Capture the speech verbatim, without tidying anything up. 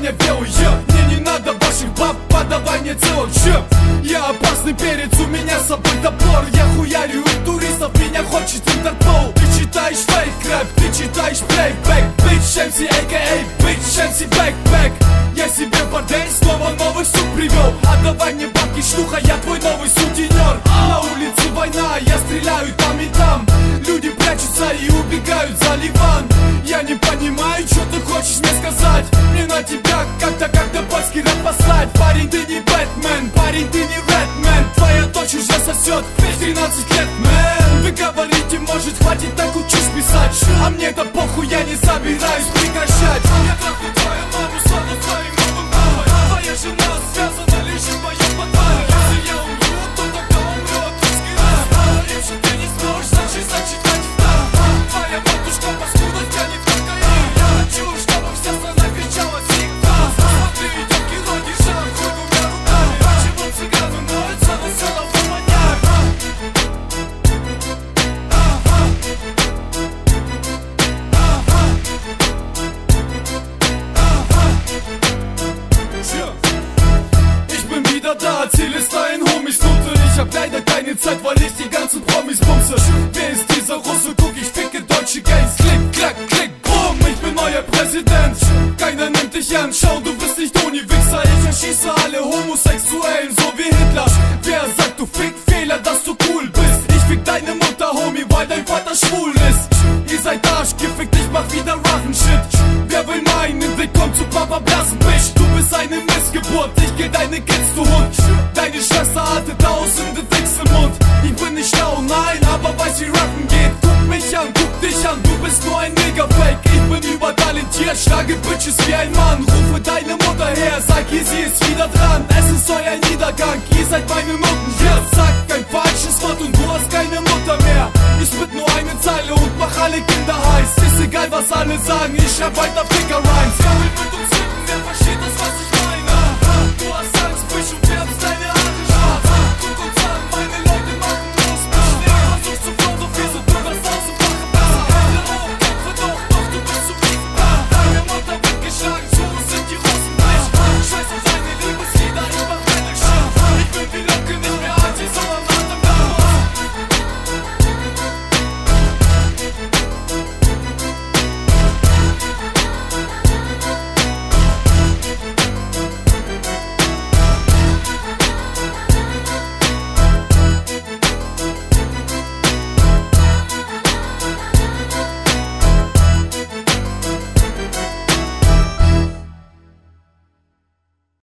меня белый, yeah. Мне не надо ваших баб, подавай мне целых чип. Я опасный перец, у меня с собой топор. Я хуярю и туристов, меня хочет Интерпол. Ты читаешь фейк-рэп, ты читаешь плейбэк. Bitch эм си, а.к.а. Bitch эм си Backpack. Я себе бордель, снова новых сук привел. Отдавай мне бабки, шлюха, я твой новый сутенер. На улице война, я стреляю там и там. Люди прячутся и убегают за Ливан. Я не понимаю, что ты хочешь мне сказать. Мне на тебя как-то как-то польский рэп послать. Парень, ты не Бэтмен, парень, ты не Рэдмен. Твоя дочь уже сосет в тринадцать лет, мэн. Вы говорите, может хватит такую чушь писать. А мне-то похуй, я не собираюсь прекращать. Я трахну твою маму, стану твоим новым мамой. Твоя жена связана лишь в моем подвале. Если я умру, то тогда умрет русский рэп. Если ты не сможешь, значит, значит, хватит нам. Твоя матушка паскуда тянет в кокаин. Я хочу, чтобы вся страна кричала всегда. Смотри, идет кино, держа хуй двумя руками. Почему цыганы моются, но все равно маньяк. Ich bin wieder da, Ziel ist ein Homies-Note. Ich hab leider keine Zeit, weil ich die ganzen Promis bumse. Wer ist dieser Russe? Guck, ich ficke deutsche Gangs. Klick, klack, klick, boom, ich bin neuer Präsident. Keiner nimmt dich an, schau, du bist nicht Uni-Wichser. Ich erschieße alle Homosexuellen, so wie Hitler. Wer sagt, du Fick-Fehler, dass du cool bist? Ich fick deine Mutter, Homie, weil dein Vater schwul ist. Ihr seid arschgefickt, ich mach wieder Rachen-Shit. Wer will meinen Weg, komm zu Papa Blasen, Bitch. Du bist eine Missgeburt, ich geh deine Kids, du Hund. Deine Schwester hatte tausende Dicks im Mund. Ich bin nicht schlau, nein, aber weiß wie Rappen geht. Guck mich an, guck dich an, du bist nur ein Nigger-Fake. Ich bin übertalentiert, schlage Bitches wie ein Mann. Rufe deine Mutter her, sag ihr, sie ist wieder dran. Es ist euer Niedergang, ihr seid meine Mutten. Ja, sag kein falsches Wort und du hast keine Mutter mehr. Ich spit nur eine Zeile und mach alle Kinder heiß. Ist egal, was alle sagen, ich schreib weiter Ficker-Rhymes.